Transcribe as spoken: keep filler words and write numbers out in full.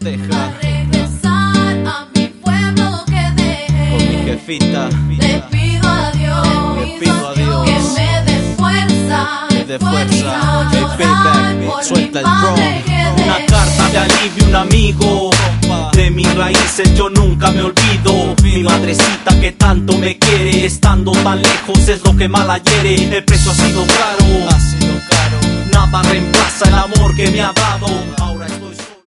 proteja. A regresar a mi pueblo que dejé. Con mi jefita Le pido a Dios, le pido a Dios que me dé fuerza, me dé fuerza. Hey, por payback, suelta el madre que drum. Una carta de alivio, un amigo. De mis raíces yo nunca me olvido. Mi madrecita que tanto me quiere, estando tan lejos es lo que mal la hiere. El precio ha sido caro, Ha sido caro. nada reemplaza el amor que me ha dado. Ahora estoy